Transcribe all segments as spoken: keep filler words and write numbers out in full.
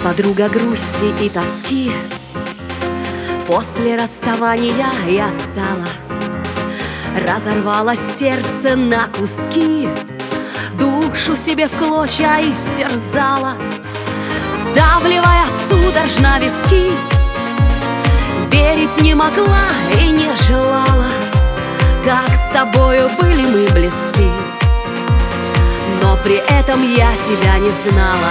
подруга грусти и тоски. После расставания я стала, разорвала сердце на куски, душу себе в клочья истерзала, сдавливая судорожно виски. Верить не могла и не желала, как с тобою были мы близки, но при этом я тебя не знала.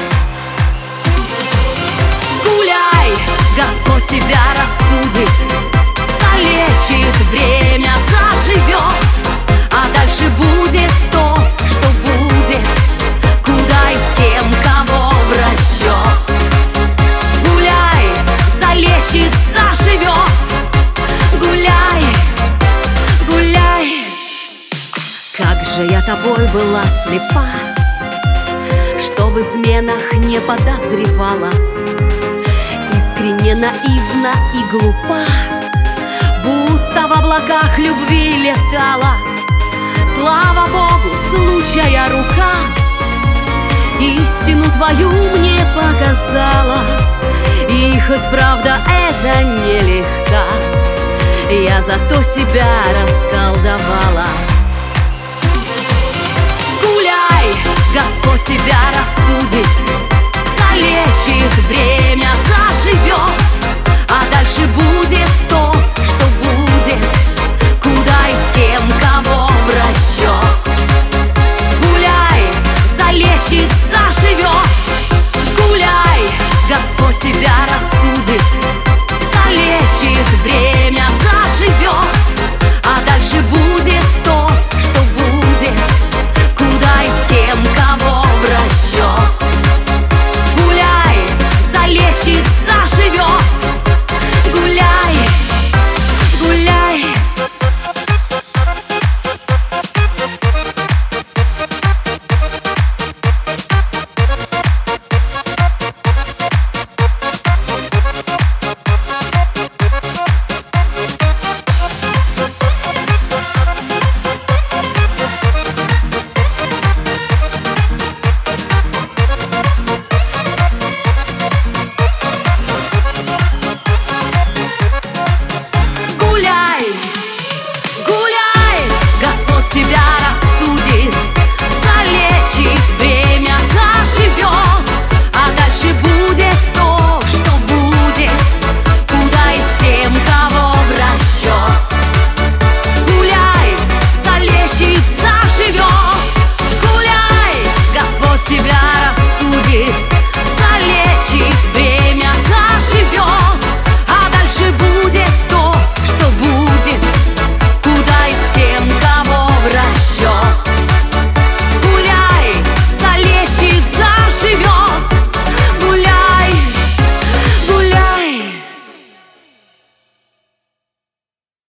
Гуляй, Господь тебя рассудит, залечит, время заживет, а дальше будет то, что будет, куда и с кем, кого в расчет. Гуляй, залечит, заживет, гуляй, гуляй. Как же я тобой была слепа, что в изменах не подозревала, искренне, наивна и глупа, будто в облаках любви летала. Слава Богу, случая рука истину твою мне показала, и хоть правда это нелегка, я зато себя расколдовала. Гуляй, Господь тебя рассудит,